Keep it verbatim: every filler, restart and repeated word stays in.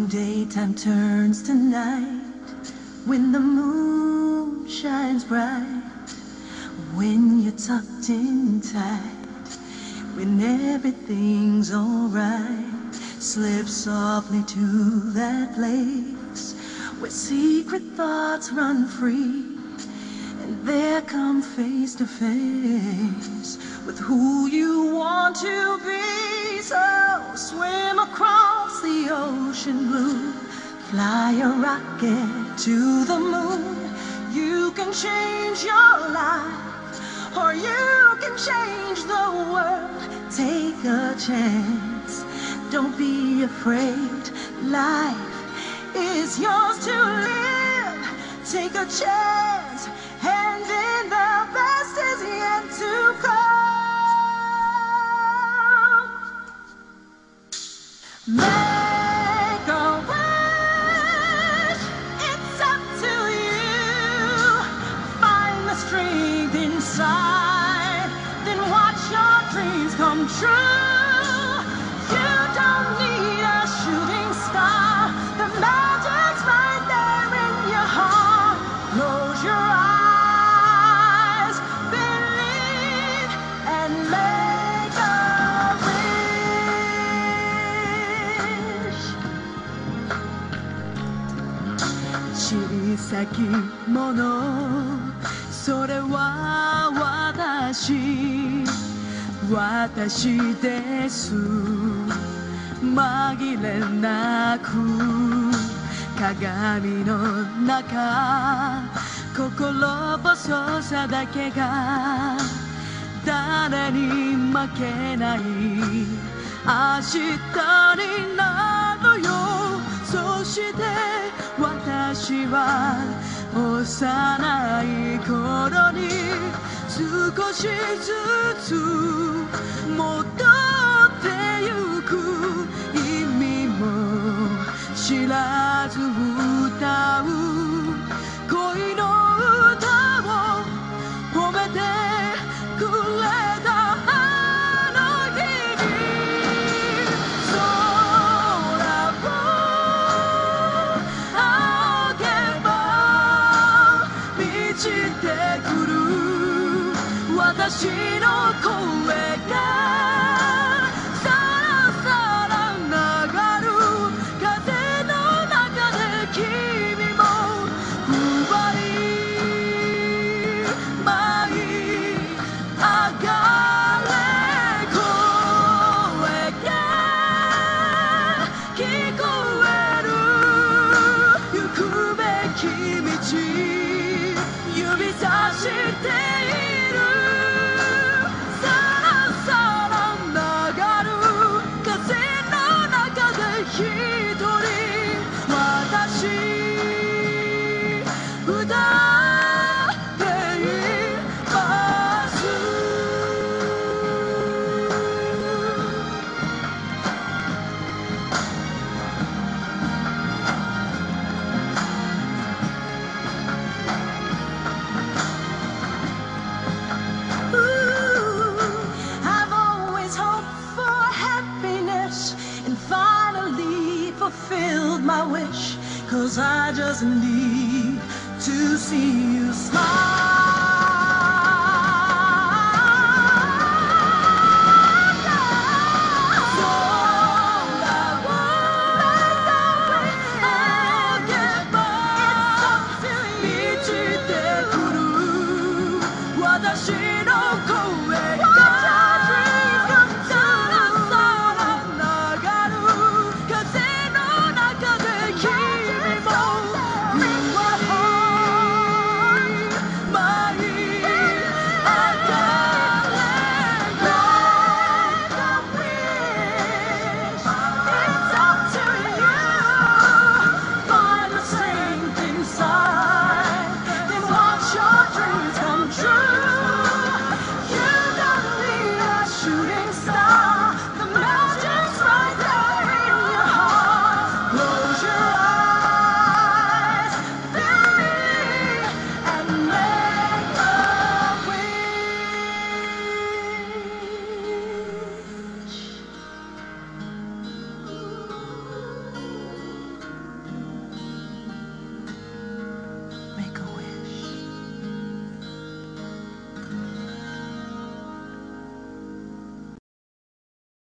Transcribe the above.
When daytime turns to night, when the moon shines bright, when you're tucked in tight, when everything's alright, slip softly to that place where secret thoughts run free, and there come face to face with who you want to be. So swim across the ocean blue, fly a rocket to the moon. You can change your life, or you can change the world. Take a chance, don't be afraid. Life is yours to live. Take a chance, and then the best is yet to come. Make a wish, it's up to you. Find the strength inside, then watch your dreams come true. You don't need a shooting star, the magic's right there in your heart. Close your eyes, believe, and make a wish. 小さきもの、それは私、私です。紛れなく鏡の中、心細さだけが誰に負けない明日になるよ。そして私は幼い頃に少しずつ戻ってゆく、意味も知らず歌う恋の歌を褒めてくれたあの日々。空を仰げば満ちてくる私の声が指さしている。さらさら流る風の中で一人私歌っています。Fulfilled my wish, 'cause I just need to see you smile.